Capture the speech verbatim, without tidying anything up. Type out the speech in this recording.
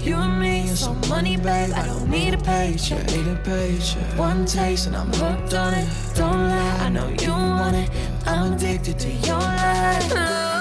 You and me and some money, babe. I don't need a paycheck. Need a paycheck. One taste and I'm hooked on it. Don't lie, I know you want it. I'm addicted to your lies.